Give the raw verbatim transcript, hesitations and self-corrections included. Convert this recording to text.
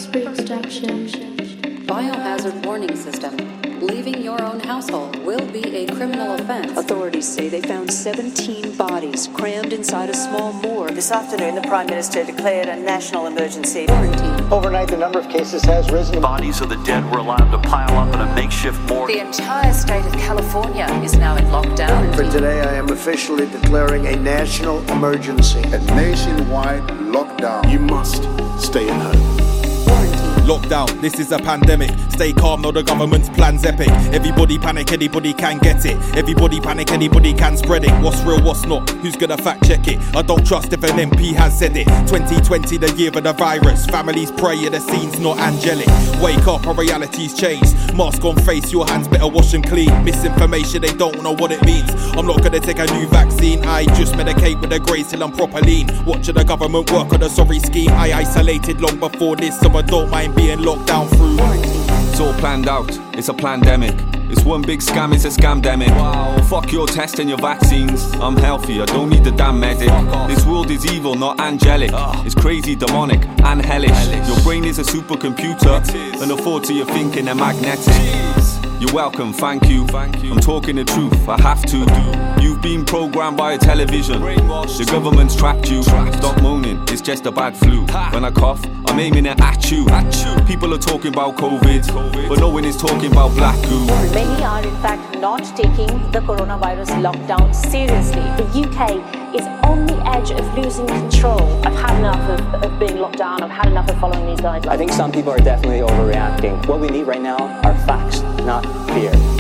Production. Biohazard warning system. Leaving your own household will be a criminal offense. Authorities say they found seventeen bodies crammed inside a small morgue. This afternoon, the Prime Minister declared a national emergency. Quarantine. Overnight, the number of cases has risen. Bodies of the dead were allowed to pile up in a makeshift morgue. The entire state of California is now in lockdown. For today, I am officially declaring a national emergency. A nationwide lockdown. You must stay at home. Lockdown, this is a pandemic. Stay calm, no, the government's plan's epic. Everybody panic, anybody can get it. Everybody panic, anybody can spread it. What's real, what's not? Who's gonna fact check it? I don't trust if an M P has said it. twenty twenty, the year of the virus. Families pray, the scene's not angelic. Wake up, our reality's changed. Mask on face, your hands better wash and clean. Misinformation, they don't know what it means. I'm not gonna take a new vaccine. I just medicate with the grace till I'm proper lean. Watching the government work on a sorry scheme. I isolated long before this, so I don't mind being locked down through. It's all planned out, it's a pandemic. It's one big scam, it's a scamdemic. Wow. Fuck your test and your vaccines. I'm healthy, I don't need the damn medic. This world is evil, not angelic. uh. It's crazy, demonic, and hellish. hellish. Your brain is a supercomputer, and the thoughts of your thinking are magnetic. Jeez. You're welcome, thank you. thank you. I'm talking the truth, I have to. I You've been programmed by a television. The government's trapped you. Trapped. Stop moaning, it's just a bad flu. Ha. When I cough, I'm aiming it at you. at you. People are talking about COVID, COVID, but no one is talking about black goo. Many are in fact not taking the coronavirus lockdown seriously. The U K is on the edge of losing control. I've had enough of, of being locked down. I've had enough of following these guidelines. I think some people are definitely overreacting. What we need right now are facts, not fear.